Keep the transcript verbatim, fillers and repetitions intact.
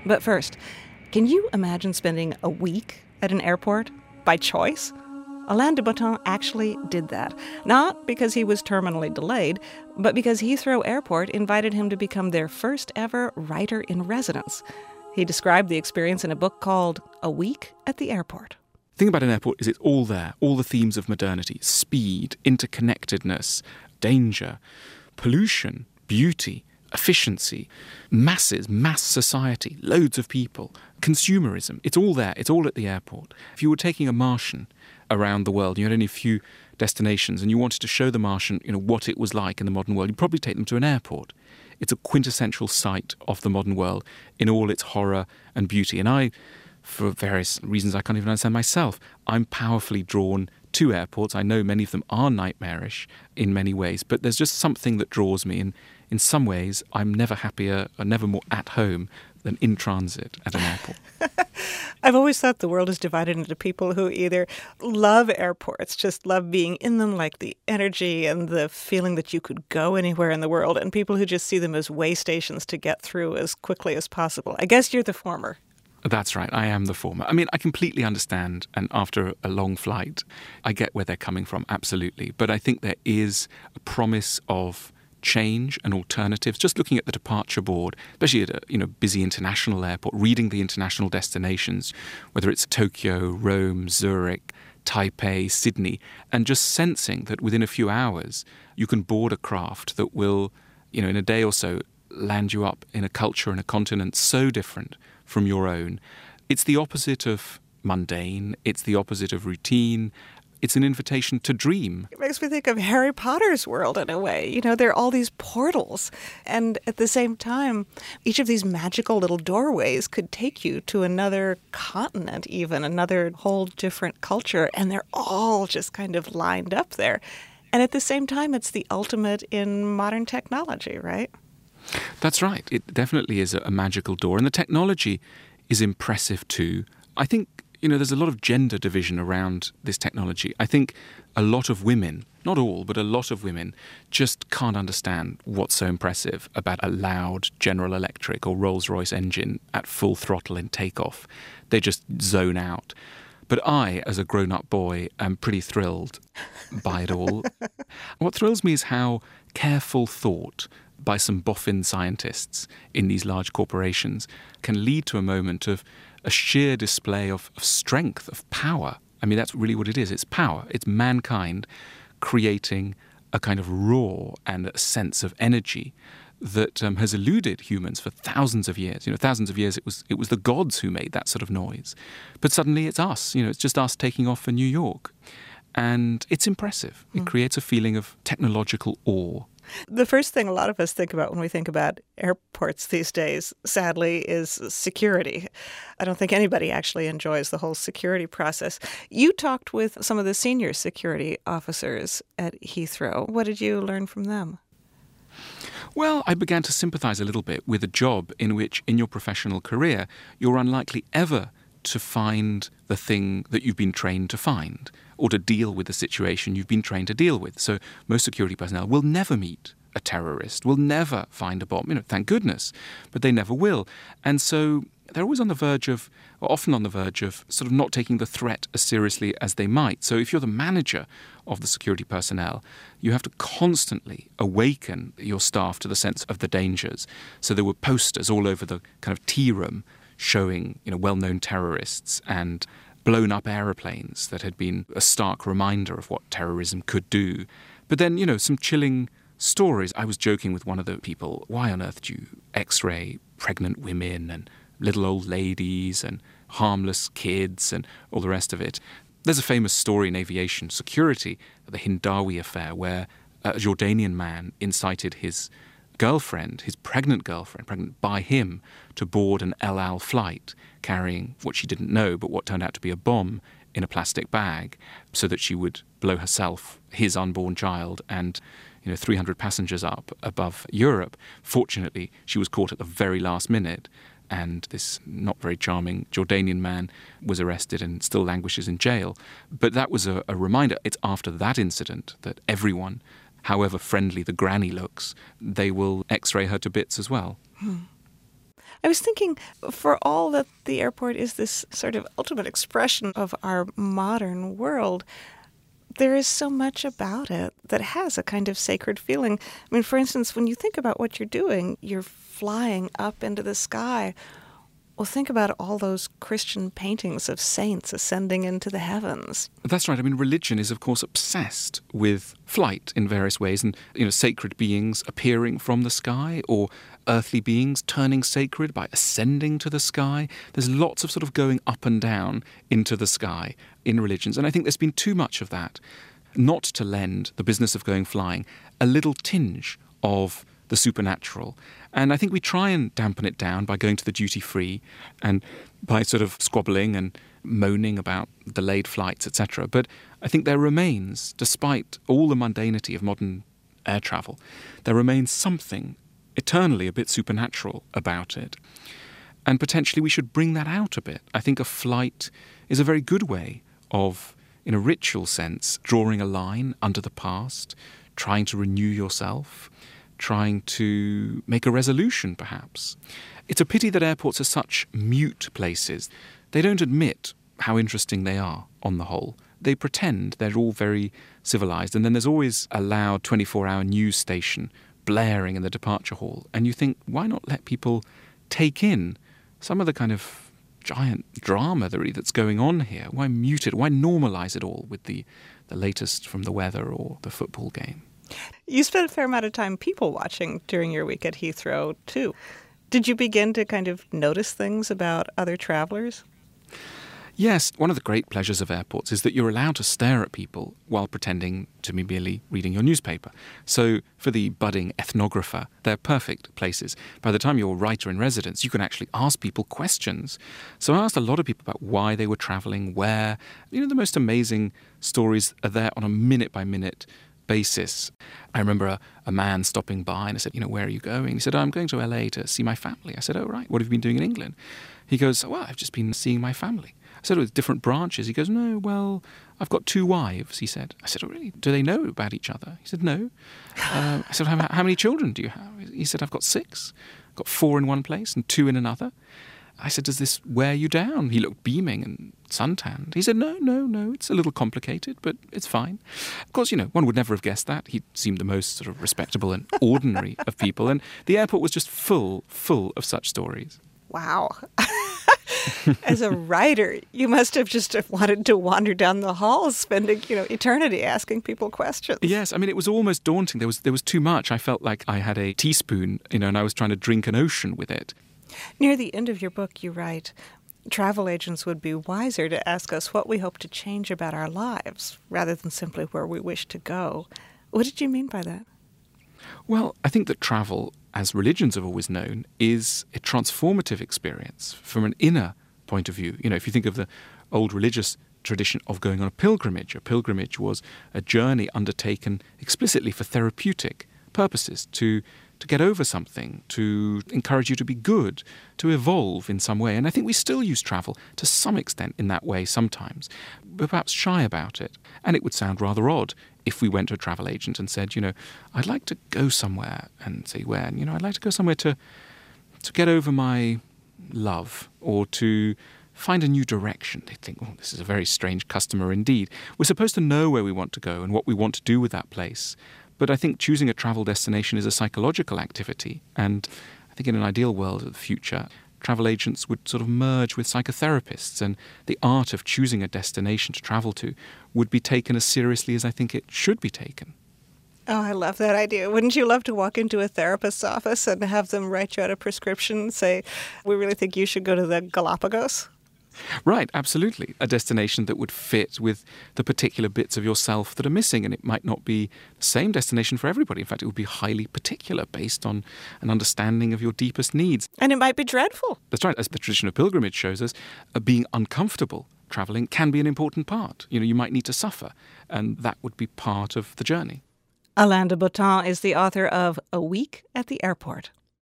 But first, can you imagine spending a week at an airport by choice? Alain de Botton actually did that, not because he was terminally delayed, but because Heathrow Airport invited him to become their first ever writer-in-residence. He described the experience in a book called A Week at the Airport. The thing about an airport is it's all there, all the themes of modernity: speed, interconnectedness, danger, pollution, beauty, efficiency, masses, mass society, loads of people, consumerism. It's all there. It's all at the airport. If you were taking a Martian around the world, you had only a few destinations, and you wanted to show the Martian, you know, what it was like in the modern world, you'd probably take them to an airport. It's a quintessential site of the modern world in all its horror and beauty. And I, for various reasons I can't even understand myself, I'm powerfully drawn to airports. I know many of them are nightmarish in many ways, but there's just something that draws me. And in some ways, I'm never happier or never more at home than in transit at an airport. I've always thought the world is divided into people who either love airports, just love being in them, like the energy and the feeling that you could go anywhere in the world, and people who just see them as way stations to get through as quickly as possible. I guess you're the former. That's right. I am the former. I mean, I completely understand, and after a long flight, I get where they're coming from, absolutely. But I think there is a promise of change and alternatives. Just looking at the departure board, especially at a you know busy international airport, reading the international destinations, whether it's Tokyo, Rome, Zurich, Taipei, Sydney, and just sensing that within a few hours you can board a craft that will, you know, in a day or so, land you up in a culture and a continent so different from your own. It's the opposite of mundane. It's the opposite of routine. It's an invitation to dream. It makes me think of Harry Potter's world in a way. You know, there are all these portals. And at the same time, each of these magical little doorways could take you to another continent, even another whole different culture. And they're all just kind of lined up there. And at the same time, it's the ultimate in modern technology, right? That's right. It definitely is a magical door. And the technology is impressive too. I think You know, there's a lot of gender division around this technology. I think a lot of women, not all, but a lot of women, just can't understand what's so impressive about a loud General Electric or Rolls-Royce engine at full throttle in takeoff. They just zone out. But I, as a grown-up boy, am pretty thrilled by it all. What thrills me is how careful thought by some boffin scientists in these large corporations can lead to a moment of a sheer display of, of strength, of power. I mean, that's really what it is. It's power. It's mankind creating a kind of roar and a sense of energy that um, has eluded humans for thousands of years. You know, thousands of years it was it was the gods who made that sort of noise. But suddenly it's us. You know, it's just us taking off for New York. And it's impressive. It mm. creates a feeling of technological awe. The first thing a lot of us think about when we think about airports these days, sadly, is security. I don't think anybody actually enjoys the whole security process. You talked with some of the senior security officers at Heathrow. What did you learn from them? Well, I began to sympathize a little bit with a job in which, in your professional career, you're unlikely ever to find the thing that you've been trained to find, or to deal with the situation you've been trained to deal with. So most security personnel will never meet a terrorist, will never find a bomb. You know, thank goodness, but they never will. And so they're always on the verge of, or often on the verge of, sort of not taking the threat as seriously as they might. So if you're the manager of the security personnel, you have to constantly awaken your staff to the sense of the dangers. So there were posters all over the kind of tea room showing, you know, well-known terrorists and blown-up aeroplanes that had been a stark reminder of what terrorism could do. But then, you know, some chilling stories. I was joking with one of the people, why on earth do you x-ray pregnant women and little old ladies and harmless kids and all the rest of it? There's a famous story in aviation security, the Hindawi affair, where a Jordanian man incited his girlfriend, his pregnant girlfriend, pregnant by him, to board an El Al flight carrying what she didn't know, but what turned out to be a bomb in a plastic bag, so that she would blow herself, his unborn child, and you know, three hundred passengers up above Europe. Fortunately, she was caught at the very last minute, and this not very charming Jordanian man was arrested and still languishes in jail. But that was a, a reminder. It's after that incident that everyone, however friendly the granny looks, they will x-ray her to bits as well. Hmm. I was thinking, for all that the airport is this sort of ultimate expression of our modern world, there is so much about it that has a kind of sacred feeling. I mean, for instance, when you think about what you're doing, you're flying up into the sky. Well, think about all those Christian paintings of saints ascending into the heavens. That's right. I mean, religion is, of course, obsessed with flight in various ways, and, you know, sacred beings appearing from the sky, or earthly beings turning sacred by ascending to the sky. There's lots of sort of going up and down into the sky in religions, and I think there's been too much of that, not to lend the business of going flying a little tinge of the supernatural. And I think we try and dampen it down by going to the duty-free and by sort of squabbling and moaning about delayed flights, et cetera. But I think there remains, despite all the mundanity of modern air travel, there remains something eternally a bit supernatural about it. And potentially we should bring that out a bit. I think a flight is a very good way of, in a ritual sense, drawing a line under the past, trying to renew yourself, trying to make a resolution, perhaps. It's a pity that airports are such mute places. They don't admit how interesting they are, on the whole. They pretend they're all very civilized, and then there's always a loud twenty-four hour news station blaring in the departure hall. And you think, why not let people take in some of the kind of giant drama that's going on here? Why mute it? Why normalize it all with the, the latest from the weather or the football game? You spent a fair amount of time people watching during your week at Heathrow, too. Did you begin to kind of notice things about other travelers? Yes, one of the great pleasures of airports is that you're allowed to stare at people while pretending to be merely reading your newspaper. So for the budding ethnographer, they're perfect places. By the time you're a writer in residence, you can actually ask people questions. So I asked a lot of people about why they were travelling, where. You know, the most amazing stories are there on a minute-by-minute basis. I remember a, a man stopping by and I said, you know, where are you going? He said, oh, I'm going to L A to see my family. I said, oh, right. What have you been doing in England? He goes, well, I've just been seeing my family. I said, with different branches. He goes, no, well, I've got two wives, he said. I said, oh, really? Do they know about each other? He said, no. Uh, I said, how, how many children do you have? He said, I've got six. I've got four in one place and two in another. I said, does this wear you down? He looked beaming and suntanned. He said, no, no, no, it's a little complicated, but it's fine. Of course, you know, one would never have guessed that. He seemed the most sort of respectable and ordinary of people. And the airport was just full, full of such stories. Wow. As a writer, you must have just wanted to wander down the halls, spending, you know, eternity asking people questions. Yes, I mean, it was almost daunting. There was there was too much. I felt like I had a teaspoon, you know, and I was trying to drink an ocean with it. Near the end of your book, you write, travel agents would be wiser to ask us what we hope to change about our lives, rather than simply where we wish to go. What did you mean by that? Well, I think that travel, as religions have always known, is a transformative experience from an inner point of view. You know, if you think of the old religious tradition of going on a pilgrimage, a pilgrimage was a journey undertaken explicitly for therapeutic purposes, to to get over something, to encourage you to be good, to evolve in some way. And I think we still use travel to some extent in that way sometimes, but perhaps shy about it. And it would sound rather odd if we went to a travel agent and said, you know, I'd like to go somewhere, and say where, and, you know, I'd like to go somewhere to to get over my love, or to find a new direction. They think, oh, this is a very strange customer indeed. We're supposed to know where we want to go and what we want to do with that place. But I think choosing a travel destination is a psychological activity. And I think in an ideal world of the future, travel agents would sort of merge with psychotherapists, and the art of choosing a destination to travel to would be taken as seriously as I think it should be taken. Oh, I love that idea. Wouldn't you love to walk into a therapist's office and have them write you out a prescription and say, we really think you should go to the Galapagos? Right, absolutely. A destination that would fit with the particular bits of yourself that are missing, and it might not be the same destination for everybody. In fact, it would be highly particular based on an understanding of your deepest needs. And it might be dreadful. That's right. As the tradition of pilgrimage shows us, uh, being uncomfortable travelling can be an important part. You know, you might need to suffer, and that would be part of the journey. Alain de Botton is the author of A Week at the Airport.